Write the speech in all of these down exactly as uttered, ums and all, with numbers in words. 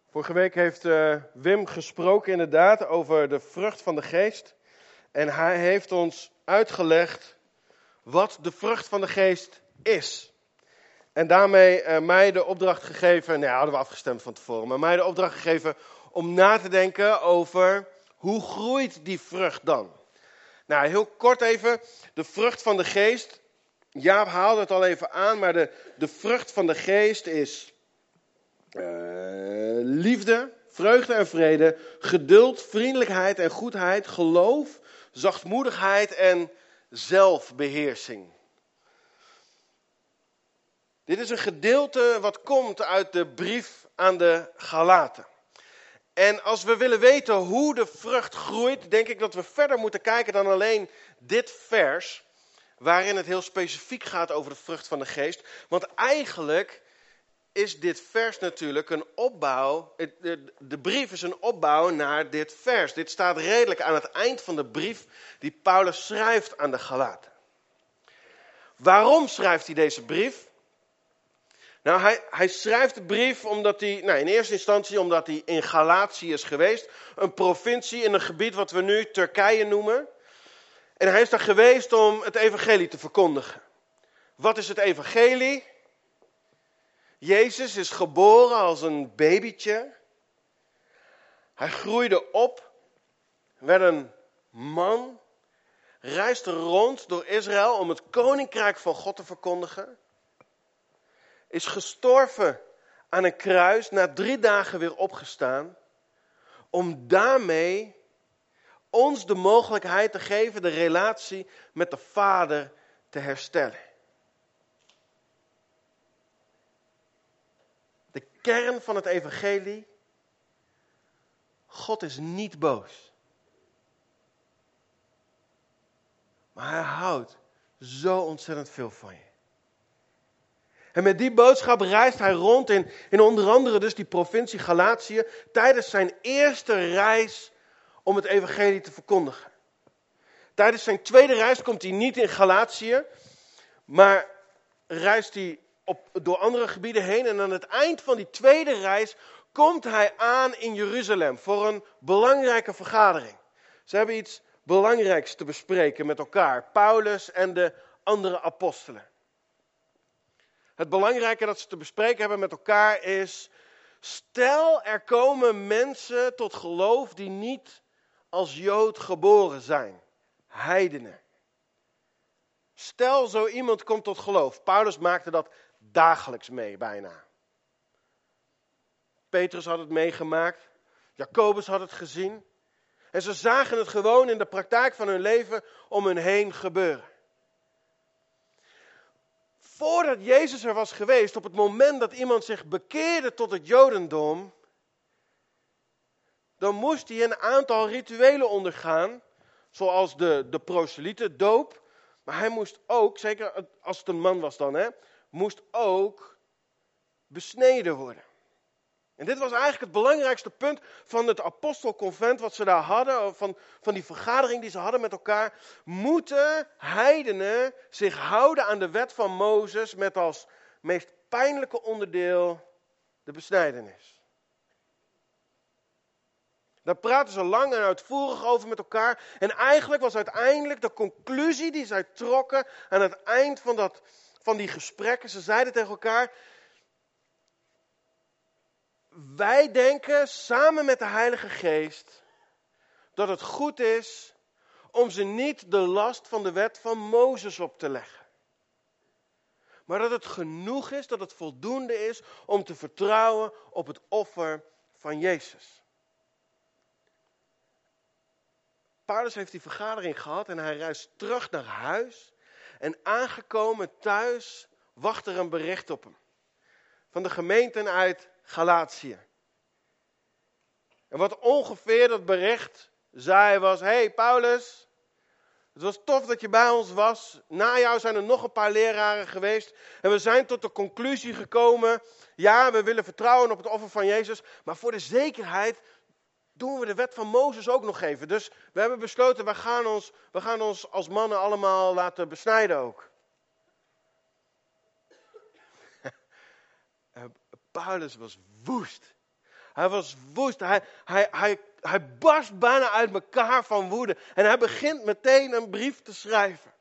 Vorige week heeft uh, Wim gesproken inderdaad over de vrucht van de geest. En hij heeft ons uitgelegd wat de vrucht van de geest is. En daarmee uh, mij de opdracht gegeven, nou ja, hadden we afgestemd van tevoren, maar mij de opdracht gegeven om na te denken over hoe groeit die vrucht dan. Nou, heel kort even, de vrucht van de geest. Jaap haalde het al even aan, maar de, de vrucht van de geest is uh, liefde, vreugde en vrede, geduld, vriendelijkheid en goedheid, geloof, zachtmoedigheid en zelfbeheersing. Dit is een gedeelte wat komt uit de brief aan de Galaten. En als we willen weten hoe de vrucht groeit, denk ik dat we verder moeten kijken dan alleen dit vers, waarin het heel specifiek gaat over de vrucht van de geest. Want eigenlijk is dit vers natuurlijk een opbouw, de brief is een opbouw naar dit vers. Dit staat redelijk aan het eind van de brief die Paulus schrijft aan de Galaten. Waarom schrijft hij deze brief? Nou, hij, hij schrijft de brief omdat hij, nou in eerste instantie omdat hij in Galatië is geweest. Een provincie in een gebied wat we nu Turkije noemen. En hij is daar geweest om het evangelie te verkondigen. Wat is het evangelie? Jezus is geboren als een babytje. Hij groeide op, werd een man, reisde rond door Israël om het koninkrijk van God te verkondigen. Is gestorven aan een kruis, na drie dagen weer opgestaan, om daarmee ons de mogelijkheid te geven de relatie met de Vader te herstellen. De kern van het evangelie: God is niet boos. Maar hij houdt zo ontzettend veel van je. En met die boodschap reist hij rond in, in onder andere dus die provincie Galatië tijdens zijn eerste reis om het evangelie te verkondigen. Tijdens zijn tweede reis komt hij niet in Galatië, maar reist hij op, door andere gebieden heen. En aan het eind van die tweede reis komt hij aan in Jeruzalem voor een belangrijke vergadering. Ze hebben iets belangrijks te bespreken met elkaar, Paulus en de andere apostelen. Het belangrijke dat ze te bespreken hebben met elkaar is: stel er komen mensen tot geloof die niet als Jood geboren zijn. Heidenen. Stel zo iemand komt tot geloof. Paulus maakte dat dagelijks mee bijna. Petrus had het meegemaakt. Jacobus had het gezien. En ze zagen het gewoon in de praktijk van hun leven om hun heen gebeuren. Voordat Jezus er was geweest, op het moment dat iemand zich bekeerde tot het Jodendom, dan moest hij een aantal rituelen ondergaan, zoals de, de proselieten, doop. Maar hij moest ook, zeker als het een man was dan, hè, moest ook besneden worden. En dit was eigenlijk het belangrijkste punt van het apostelconvent wat ze daar hadden, van, van die vergadering die ze hadden met elkaar. Moeten heidenen zich houden aan de wet van Mozes met als meest pijnlijke onderdeel de besnijdenis? Daar praten ze lang en uitvoerig over met elkaar. En eigenlijk was uiteindelijk de conclusie die zij trokken aan het eind van, dat, van die gesprekken. Ze zeiden tegen elkaar: wij denken samen met de Heilige Geest dat het goed is om ze niet de last van de wet van Mozes op te leggen. Maar dat het genoeg is, dat het voldoende is om te vertrouwen op het offer van Jezus. Paulus heeft die vergadering gehad en hij reist terug naar huis. En aangekomen thuis wacht er een bericht op hem. Van de gemeenten uit Galatië. En wat ongeveer dat bericht zei was: hey Paulus, het was tof dat je bij ons was. Na jou zijn er nog een paar leraren geweest. En we zijn tot de conclusie gekomen: ja, we willen vertrouwen op het offer van Jezus. Maar voor de zekerheid doen we de wet van Mozes ook nog even. Dus we hebben besloten, we gaan ons, we gaan ons als mannen allemaal laten besnijden ook. Paulus was woest. Hij was woest. Hij, hij, hij, hij barst bijna uit elkaar van woede. En hij begint meteen een brief te schrijven.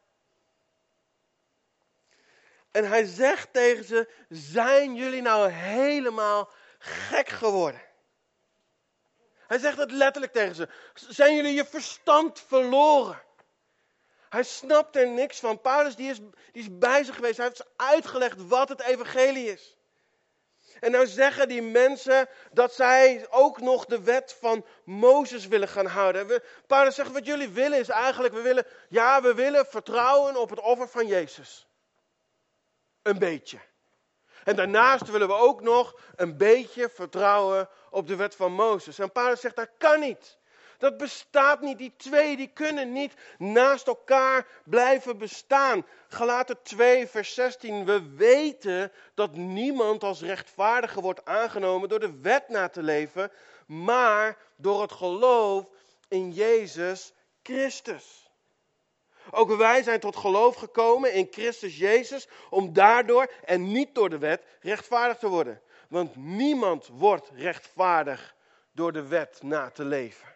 En hij zegt tegen ze, zijn jullie nou helemaal gek geworden? Hij zegt het letterlijk tegen ze. Zijn jullie je verstand verloren? Hij snapt er niks van. Paulus die is, die is bij ze geweest. Hij heeft ze uitgelegd wat het evangelie is. En nou zeggen die mensen dat zij ook nog de wet van Mozes willen gaan houden. We, Paulus zegt, wat jullie willen is eigenlijk, we willen, ja, we willen vertrouwen op het offer van Jezus. Een beetje. En daarnaast willen we ook nog een beetje vertrouwen op de wet van Mozes. En Paulus zegt, dat kan niet. Dat bestaat niet. Die twee die kunnen niet naast elkaar blijven bestaan. Galaten twee vers zestien. We weten dat niemand als rechtvaardige wordt aangenomen door de wet na te leven, maar door het geloof in Jezus Christus. Ook wij zijn tot geloof gekomen in Christus Jezus om daardoor en niet door de wet rechtvaardig te worden. Want niemand wordt rechtvaardig door de wet na te leven.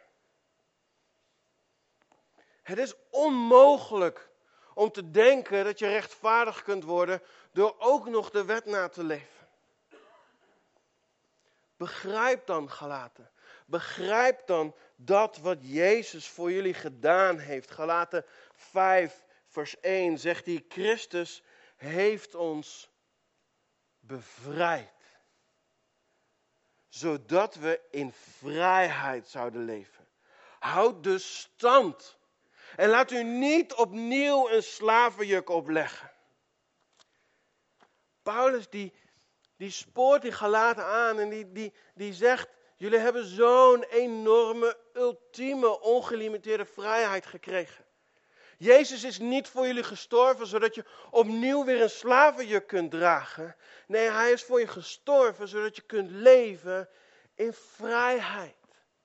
Het is onmogelijk om te denken dat je rechtvaardig kunt worden door ook nog de wet na te leven. Begrijp dan, Galaten. Begrijp dan dat wat Jezus voor jullie gedaan heeft. Galaten vijf vers één zegt hij, Christus heeft ons bevrijd. Zodat we in vrijheid zouden leven. Houd dus stand. En laat u niet opnieuw een slavenjuk opleggen. Paulus die, die spoort die Galaten aan en die, die, die zegt, jullie hebben zo'n enorme, ultieme, ongelimiteerde vrijheid gekregen. Jezus is niet voor jullie gestorven zodat je opnieuw weer een slavenjuk kunt dragen. Nee, hij is voor je gestorven zodat je kunt leven in vrijheid.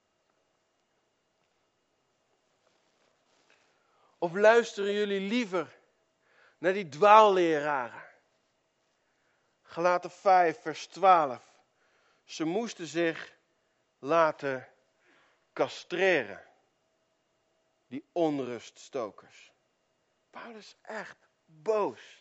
Of luisteren jullie liever naar die dwaalleraren? Galaten vijf vers twaalf. Ze moesten zich laten castreren. Die onruststokers. Paulus is echt boos.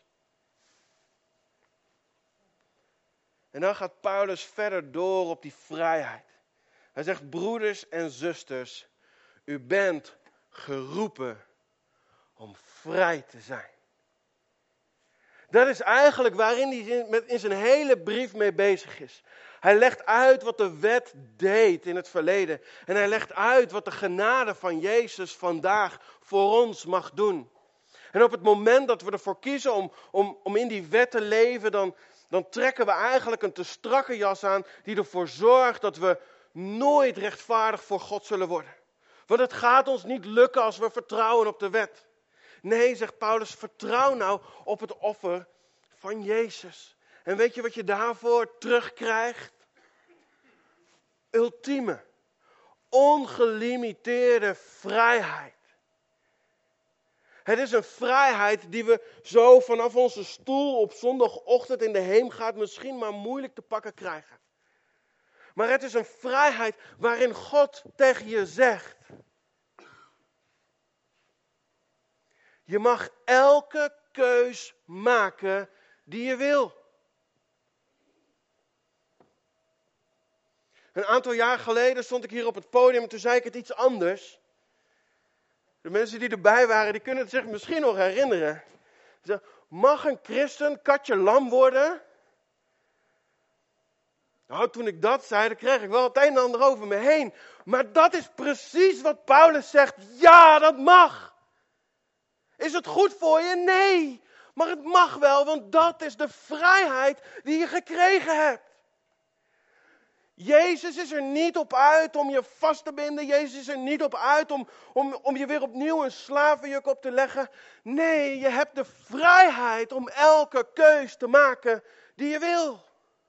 En dan gaat Paulus verder door op die vrijheid. Hij zegt, broeders en zusters, u bent geroepen om vrij te zijn. Dat is eigenlijk waarin hij in zijn hele brief mee bezig is. Hij legt uit wat de wet deed in het verleden. En hij legt uit wat de genade van Jezus vandaag voor ons mag doen. En op het moment dat we ervoor kiezen om, om, om in die wet te leven, dan, dan trekken we eigenlijk een te strakke jas aan die ervoor zorgt dat we nooit rechtvaardig voor God zullen worden. Want het gaat ons niet lukken als we vertrouwen op de wet. Nee, zegt Paulus, vertrouw nou op het offer van Jezus. En weet je wat je daarvoor terugkrijgt? Ultieme, ongelimiteerde vrijheid. Het is een vrijheid die we zo vanaf onze stoel op zondagochtend in de heemgaat misschien maar moeilijk te pakken krijgen. Maar het is een vrijheid waarin God tegen je zegt: je mag elke keus maken die je wil. Een aantal jaar geleden stond ik hier op het podium en toen zei ik het iets anders. De mensen die erbij waren, die kunnen het zich misschien nog herinneren. Ze, mag een christen katje lam worden? Nou, toen ik dat zei, dan kreeg ik wel het een en ander over me heen. Maar dat is precies wat Paulus zegt. Ja, dat mag. Is het goed voor je? Nee. Maar het mag wel, want dat is de vrijheid die je gekregen hebt. Jezus is er niet op uit om je vast te binden. Jezus is er niet op uit om, om, om je weer opnieuw een slavenjuk op te leggen. Nee, je hebt de vrijheid om elke keus te maken die je wil.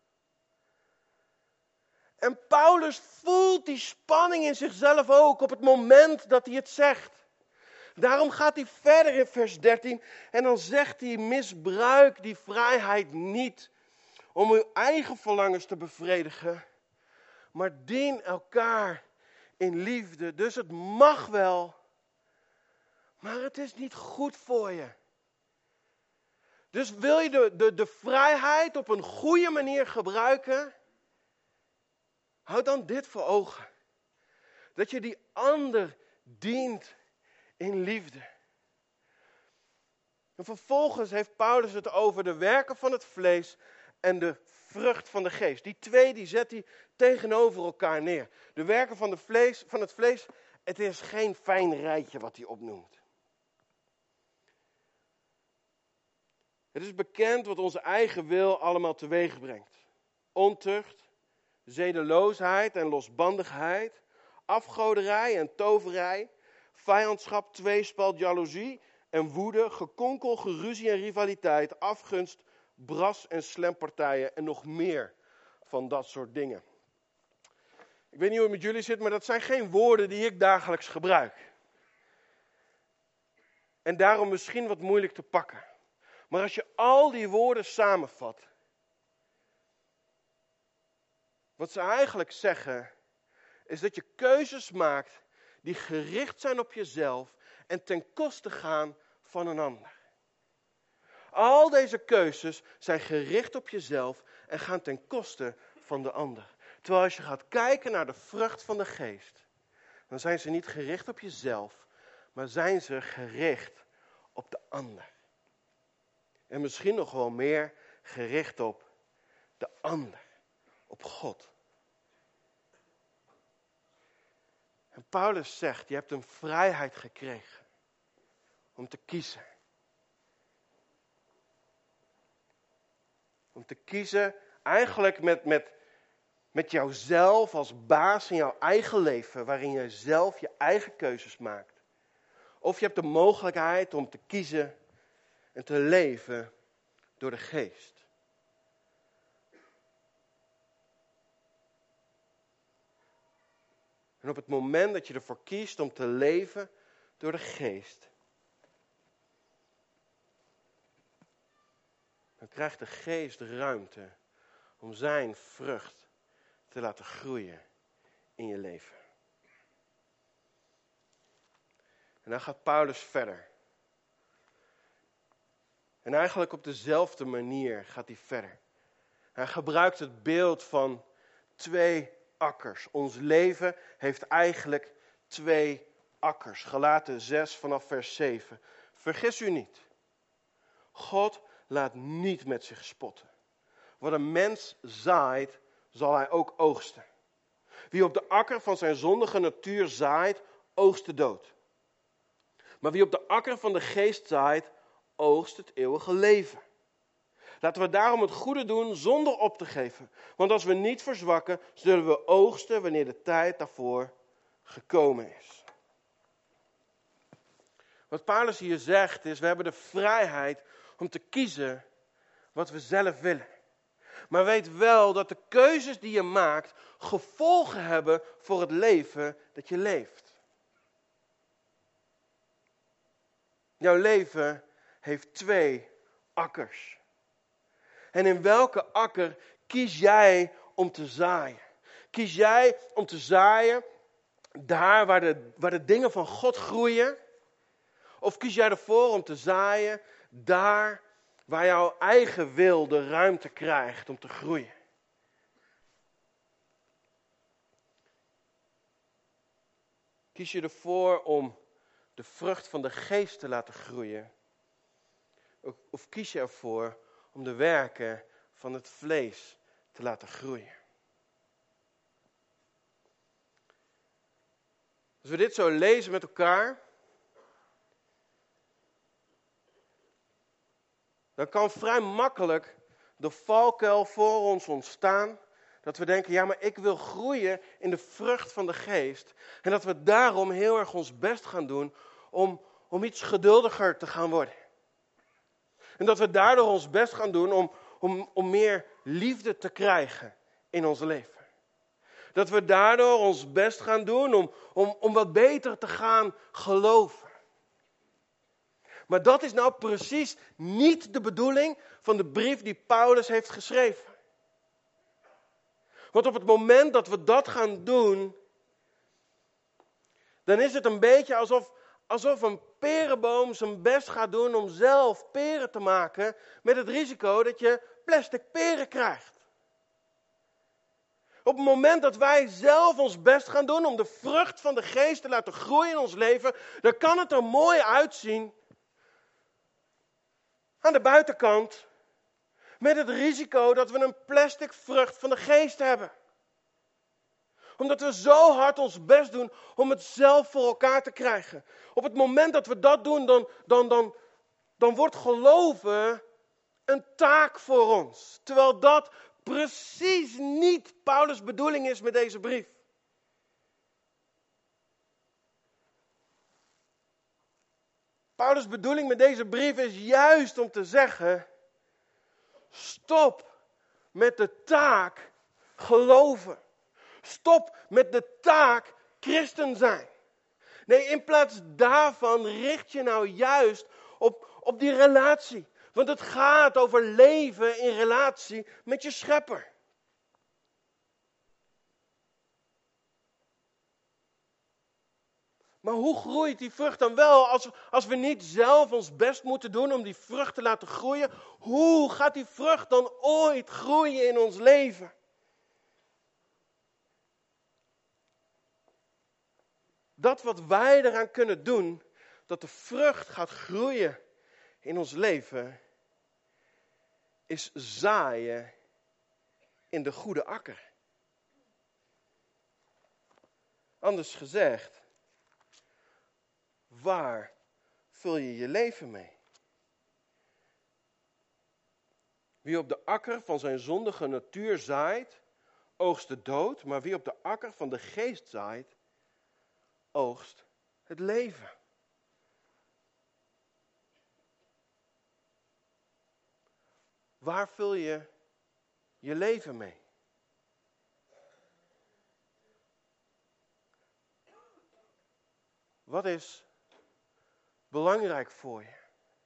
En Paulus voelt die spanning in zichzelf ook op het moment dat hij het zegt. Daarom gaat hij verder in vers dertien en dan zegt hij: misbruik die vrijheid niet om uw eigen verlangens te bevredigen, maar dien elkaar in liefde. Dus het mag wel, maar het is niet goed voor je. Dus wil je de, de, de vrijheid op een goede manier gebruiken, houd dan dit voor ogen. Dat je die ander dient in liefde. En vervolgens heeft Paulus het over de werken van het vlees en de vrucht van de geest. Die twee die zet hij tegenover elkaar neer. De werken van, de vlees, van het vlees, het is geen fijn rijtje wat hij opnoemt. Het is bekend wat onze eigen wil allemaal teweeg brengt. Ontucht, zedeloosheid en losbandigheid, afgoderij en toverij, vijandschap, tweespalt, jaloezie en woede, gekonkel, geruzie en rivaliteit, afgunst, bras en slempartijen en nog meer van dat soort dingen. Ik weet niet hoe het met jullie zit, maar dat zijn geen woorden die ik dagelijks gebruik. En daarom misschien wat moeilijk te pakken. Maar als je al die woorden samenvat, wat ze eigenlijk zeggen, is dat je keuzes maakt die gericht zijn op jezelf en ten koste gaan van een ander. Al deze keuzes zijn gericht op jezelf en gaan ten koste van de ander. Terwijl als je gaat kijken naar de vrucht van de geest, dan zijn ze niet gericht op jezelf, maar zijn ze gericht op de ander. En misschien nog wel meer gericht op de ander, op God. En Paulus zegt, je hebt een vrijheid gekregen om te kiezen. Om te kiezen eigenlijk met, met, met jouzelf als baas in jouw eigen leven, waarin je zelf je eigen keuzes maakt. Of je hebt de mogelijkheid om te kiezen en te leven door de geest. En op het moment dat je ervoor kiest om te leven door de geest, dan krijgt de geest ruimte om zijn vrucht te laten groeien in je leven. En dan gaat Paulus verder. En eigenlijk op dezelfde manier gaat hij verder. Hij gebruikt het beeld van twee akkers. Ons leven heeft eigenlijk twee akkers. Galaten zes vanaf vers zeven. Vergis u niet. God laat niet met zich spotten. Wat een mens zaait, zal hij ook oogsten. Wie op de akker van zijn zondige natuur zaait, oogst de dood. Maar wie op de akker van de geest zaait, oogst het eeuwige leven. Laten we daarom het goede doen zonder op te geven. Want als we niet verzwakken, zullen we oogsten wanneer de tijd daarvoor gekomen is. Wat Paulus hier zegt is, we hebben de vrijheid om te kiezen wat we zelf willen. Maar weet wel dat de keuzes die je maakt gevolgen hebben voor het leven dat je leeft. Jouw leven heeft twee akkers. En in welke akker kies jij om te zaaien? Kies jij om te zaaien daar waar de, waar de dingen van God groeien? Of kies jij ervoor om te zaaien daar waar jouw eigen wil de ruimte krijgt om te groeien? Kies je ervoor om de vrucht van de geest te laten groeien? Of kies je ervoor om de werken van het vlees te laten groeien? Als we dit zo lezen met elkaar, dan kan vrij makkelijk de valkuil voor ons ontstaan, dat we denken, ja, maar ik wil groeien in de vrucht van de geest. En dat we daarom heel erg ons best gaan doen om, om iets geduldiger te gaan worden. En dat we daardoor ons best gaan doen om, om, om meer liefde te krijgen in ons leven. Dat we daardoor ons best gaan doen om, om, om wat beter te gaan geloven. Maar dat is nou precies niet de bedoeling van de brief die Paulus heeft geschreven. Want op het moment dat we dat gaan doen, dan is het een beetje alsof, alsof een perenboom zijn best gaat doen om zelf peren te maken, met het risico dat je plastic peren krijgt. Op het moment dat wij zelf ons best gaan doen om de vrucht van de geest te laten groeien in ons leven, dan kan het er mooi uitzien aan de buitenkant, met het risico dat we een plastic vrucht van de geest hebben. Omdat we zo hard ons best doen om het zelf voor elkaar te krijgen. Op het moment dat we dat doen, dan, dan, dan, dan wordt geloven een taak voor ons. Terwijl dat precies niet Paulus' bedoeling is met deze brief. Paulus' bedoeling met deze brief is juist om te zeggen: stop met de taak geloven. Stop met de taak christen zijn. Nee, in plaats daarvan richt je nou juist op, op die relatie. Want het gaat over leven in relatie met je schepper. Maar hoe groeit die vrucht dan wel als, als we niet zelf ons best moeten doen om die vrucht te laten groeien? Hoe gaat die vrucht dan ooit groeien in ons leven? Dat wat wij eraan kunnen doen, dat de vrucht gaat groeien in ons leven, is zaaien in de goede akker. Anders gezegd, waar vul je je leven mee? Wie op de akker van zijn zondige natuur zaait, oogst de dood, maar wie op de akker van de geest zaait, oogst het leven. Waar vul je je leven mee? Wat is belangrijk voor je?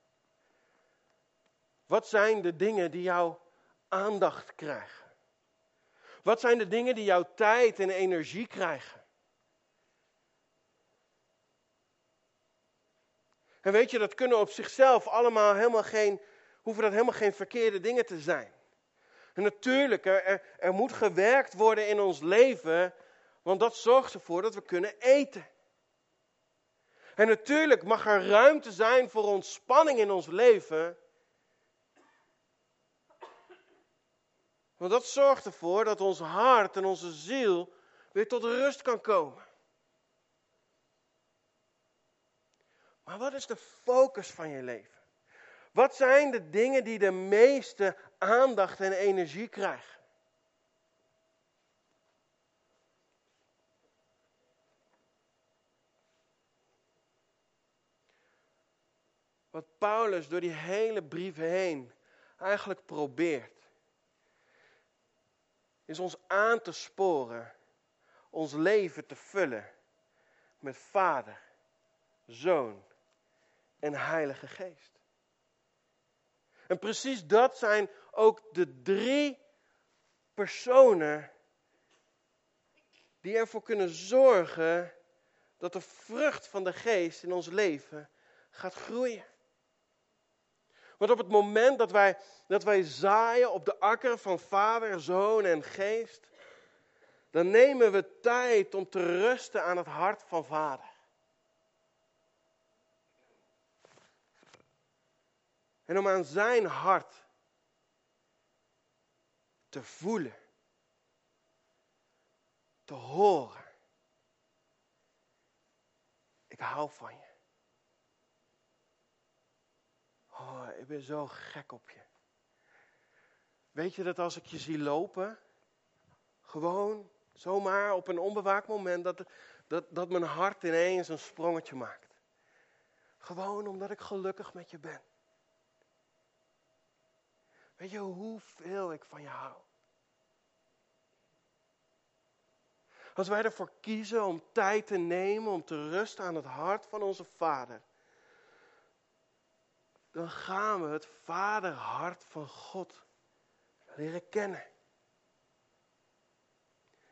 Wat zijn de dingen die jouw aandacht krijgen? Wat zijn de dingen die jouw tijd en energie krijgen? En weet je, dat kunnen op zichzelf allemaal helemaal geen, hoeven dat helemaal geen verkeerde dingen te zijn. En natuurlijk, er, er moet gewerkt worden in ons leven, want dat zorgt ervoor dat we kunnen eten. En natuurlijk mag er ruimte zijn voor ontspanning in ons leven. Want dat zorgt ervoor dat ons hart en onze ziel weer tot rust kan komen. Maar wat is de focus van je leven? Wat zijn de dingen die de meeste aandacht en energie krijgen? Wat Paulus door die hele brief heen eigenlijk probeert, is ons aan te sporen ons leven te vullen met Vader, Zoon en Heilige Geest. En precies dat zijn ook de drie personen die ervoor kunnen zorgen dat de vrucht van de Geest in ons leven gaat groeien. Want op het moment dat wij, dat wij zaaien op de akker van Vader, Zoon en Geest, dan nemen we tijd om te rusten aan het hart van Vader. En om aan zijn hart te voelen, te horen. Ik hou van je. Oh, ik ben zo gek op je. Weet je dat als ik je zie lopen, gewoon zomaar op een onbewaakt moment, dat, dat, dat mijn hart ineens een sprongetje maakt. Gewoon omdat ik gelukkig met je ben. Weet je hoeveel ik van je hou? Als wij ervoor kiezen om tijd te nemen om te rusten aan het hart van onze Vader, dan gaan we het vaderhart van God leren kennen.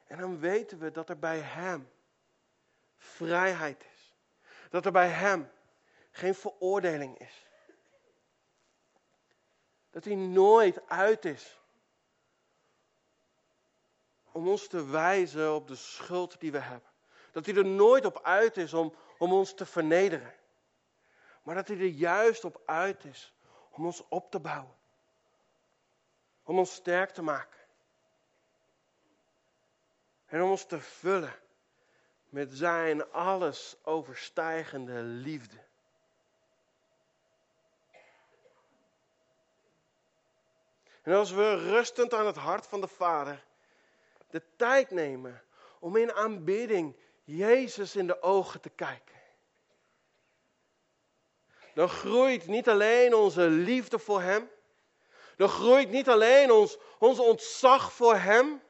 En dan weten we dat er bij hem vrijheid is. Dat er bij hem geen veroordeling is. Dat hij nooit uit is om ons te wijzen op de schuld die we hebben. Dat hij er nooit op uit is om, om ons te vernederen. Maar dat hij er juist op uit is om ons op te bouwen. Om ons sterk te maken. En om ons te vullen met zijn alles overstijgende liefde. En als we rustend aan het hart van de Vader de tijd nemen om in aanbidding Jezus in de ogen te kijken. Dan groeit niet alleen onze liefde voor hem. Dan groeit niet alleen ons, ons ontzag voor hem.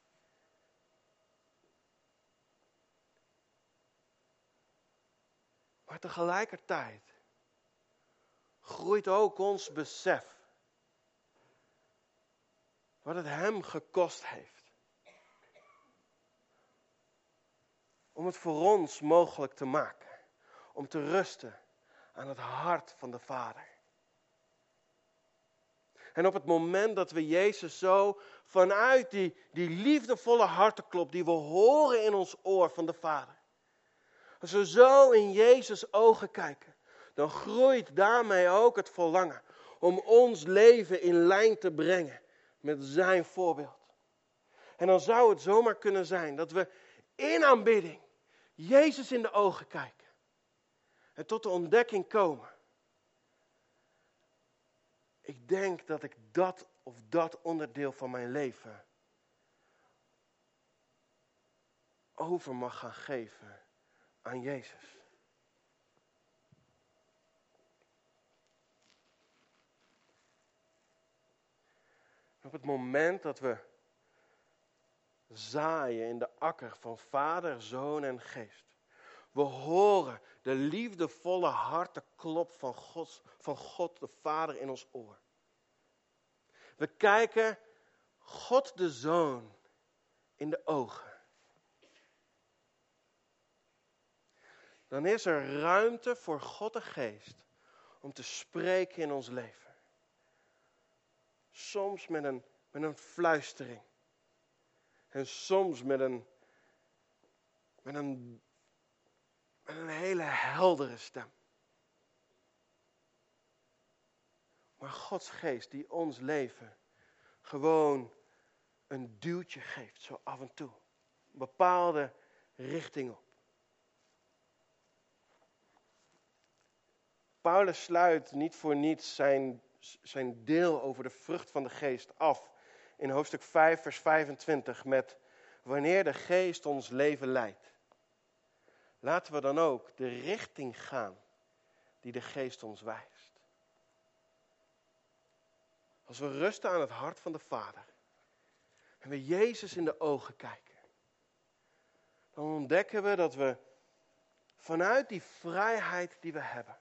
Maar tegelijkertijd groeit ook ons besef wat het hem gekost heeft. Om het voor ons mogelijk te maken. Om te rusten aan het hart van de Vader. En op het moment dat we Jezus zo vanuit die, die liefdevolle hartenklop die we horen in ons oor van de Vader. Als we zo in Jezus' ogen kijken, dan groeit daarmee ook het verlangen om ons leven in lijn te brengen met zijn voorbeeld. En dan zou het zomaar kunnen zijn dat we in aanbidding Jezus in de ogen kijken. En tot de ontdekking komen. Ik denk dat ik dat of dat onderdeel van mijn leven over mag gaan geven aan Jezus. Op het moment dat we zaaien in de akker van Vader, Zoon en Geest. We horen de liefdevolle hartenklop van, Gods, van God de Vader in ons oor. We kijken God de Zoon in de ogen. Dan is er ruimte voor God de Geest om te spreken in ons leven. Soms met een, met een fluistering. En soms met een, met een, met een hele heldere stem. Maar Gods Geest die ons leven gewoon een duwtje geeft, zo af en toe. Een bepaalde richting op. Paulus sluit niet voor niets zijn, zijn deel over de vrucht van de Geest af. In hoofdstuk vijf vers vijfentwintig met wanneer de Geest ons leven leidt. Laten we dan ook de richting gaan die de Geest ons wijst. Als we rusten aan het hart van de Vader en we Jezus in de ogen kijken, dan ontdekken we dat we vanuit die vrijheid die we hebben,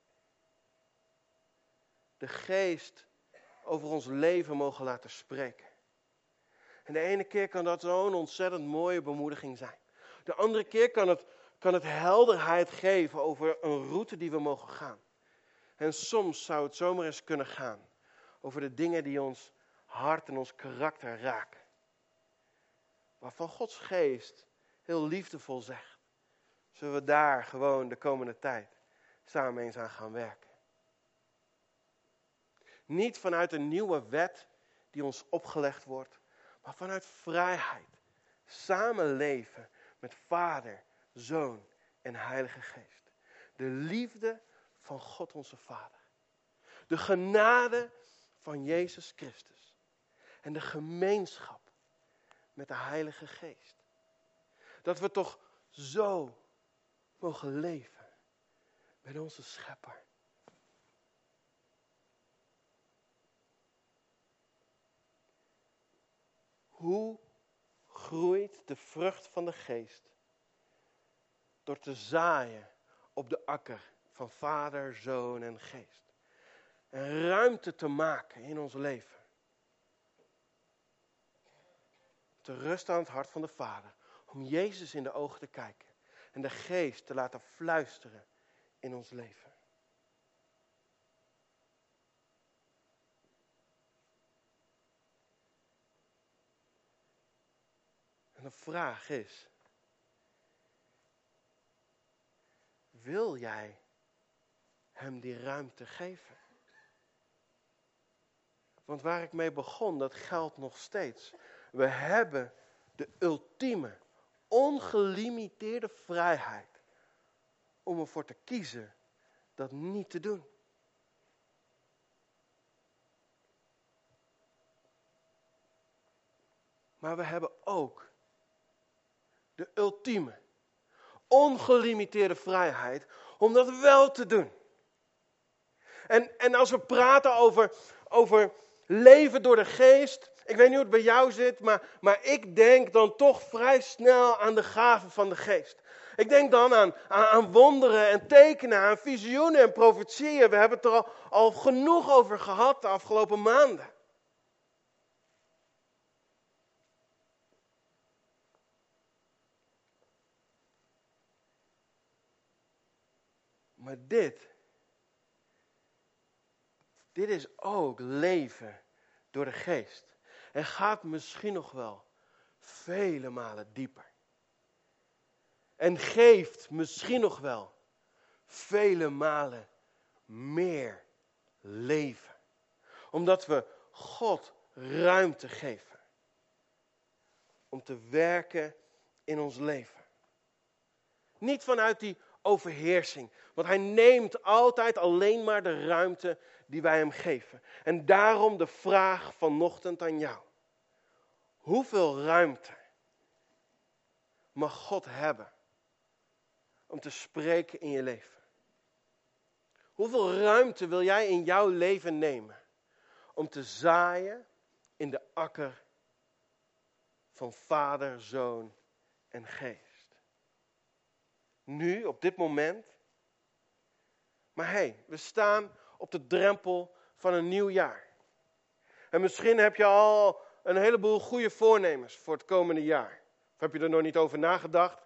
de Geest over ons leven mogen laten spreken. En de ene keer kan dat zo'n ontzettend mooie bemoediging zijn. De andere keer kan het, kan het helderheid geven over een route die we mogen gaan. En soms zou het zomaar eens kunnen gaan over de dingen die ons hart en ons karakter raken. Waarvan Gods Geest heel liefdevol zegt. Zullen we daar gewoon de komende tijd samen eens aan gaan werken. Niet vanuit een nieuwe wet die ons opgelegd wordt, maar vanuit vrijheid. Samen leven met Vader, Zoon en Heilige Geest. De liefde van God onze Vader. De genade van Jezus Christus. En de gemeenschap met de Heilige Geest. Dat we toch zo mogen leven met onze Schepper. Hoe groeit de vrucht van de Geest? Door te zaaien op de akker van Vader, Zoon en Geest. En ruimte te maken in ons leven. te rusten aan het hart van de Vader. Om Jezus in de ogen te kijken. En de Geest te laten fluisteren in ons leven. En de vraag is, wil jij hem die ruimte geven? Want waar ik mee begon, dat geldt nog steeds. We hebben de ultieme, ongelimiteerde vrijheid om ervoor te kiezen dat niet te doen. Maar we hebben ook de ultieme, ongelimiteerde vrijheid om dat wel te doen. En, en als we praten over, over leven door de Geest, ik weet niet hoe het bij jou zit, maar, maar ik denk dan toch vrij snel aan de gaven van de Geest. Ik denk dan aan, aan, aan wonderen en tekenen, aan visioenen en profetieën. We hebben het er al, al genoeg over gehad de afgelopen maanden. Maar dit, dit is ook leven door de Geest. En gaat misschien nog wel vele malen dieper. En geeft misschien nog wel vele malen meer leven. Omdat we God ruimte geven. Om te werken in ons leven. Niet vanuit die overheersing. Want hij neemt altijd alleen maar de ruimte die wij hem geven. En daarom de vraag vanochtend aan jou. Hoeveel ruimte mag God hebben om te spreken in je leven? Hoeveel ruimte wil jij in jouw leven nemen om te zaaien in de akker van Vader, Zoon en Geest? Nu, op dit moment. Maar hé, hey, we staan op de drempel van een nieuw jaar. En misschien heb je al een heleboel goede voornemens voor het komende jaar. Of heb je er nog niet over nagedacht?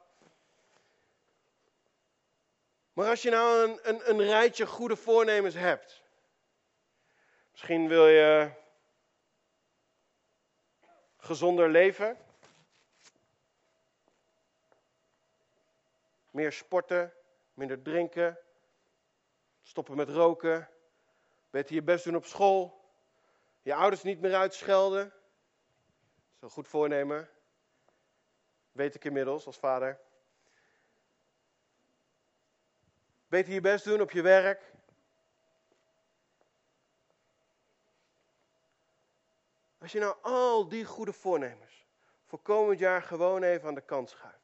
Maar als je nou een, een, een rijtje goede voornemens hebt. Misschien wil je gezonder leven. Meer sporten, minder drinken. Stoppen met roken. Beter je best doen op school. Je ouders niet meer uitschelden. Dat is een goed voornemen. Weet ik inmiddels als vader. Beter je best doen op je werk. Als je nou al die goede voornemens voor komend jaar gewoon even aan de kant schuift.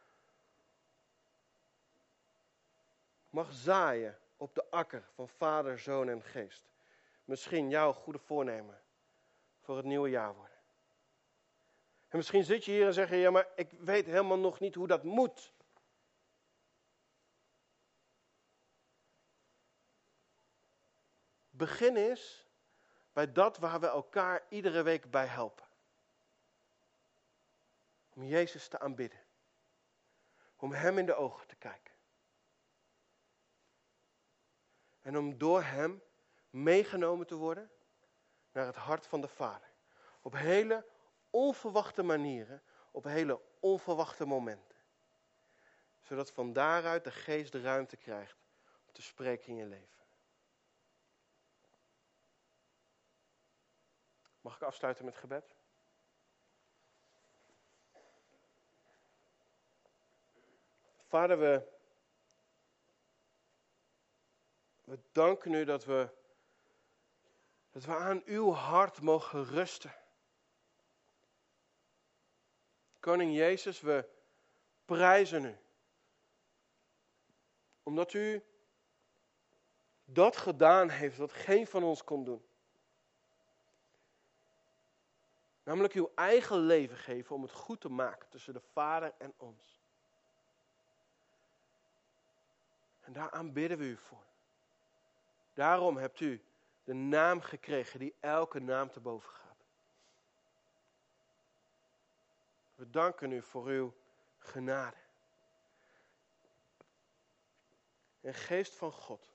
Mag zaaien op de akker van Vader, Zoon en Geest. Misschien jouw goede voornemen voor het nieuwe jaar worden. En misschien zit je hier en zeg je, ja maar ik weet helemaal nog niet hoe dat moet. Begin eens bij dat waar we elkaar iedere week bij helpen. Om Jezus te aanbidden. Om hem in de ogen te kijken. En om door hem meegenomen te worden naar het hart van de Vader. Op hele onverwachte manieren, op hele onverwachte momenten. Zodat van daaruit de Geest de ruimte krijgt om te spreken in je leven. Mag ik afsluiten met gebed? Vader, we, we danken u dat we, dat we aan uw hart mogen rusten. Koning Jezus, we prijzen u. Omdat u dat gedaan heeft wat geen van ons kon doen. Namelijk uw eigen leven geven om het goed te maken tussen de Vader en ons. En daar aanbidden we u voor. Daarom hebt u de naam gekregen die elke naam te boven gaat. We danken u voor uw genade. En geest van God.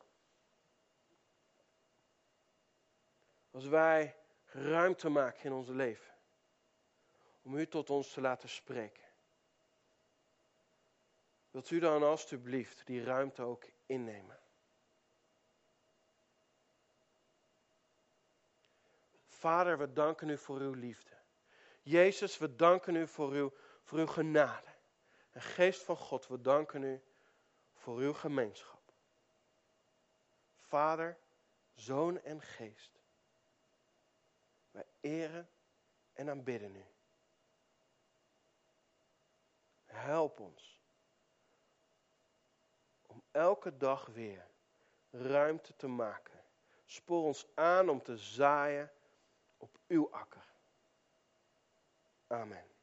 Als wij ruimte maken in ons leven. Om u tot ons te laten spreken. Wilt u dan alstublieft die ruimte ook innemen? Vader, we danken u voor uw liefde. Jezus, we danken u voor uw, voor uw genade. En Geest van God, we danken u voor uw gemeenschap. Vader, Zoon en Geest. Wij eren en aanbidden u. Help ons om elke dag weer ruimte te maken. Spoor ons aan om te zaaien op uw akker. Amen.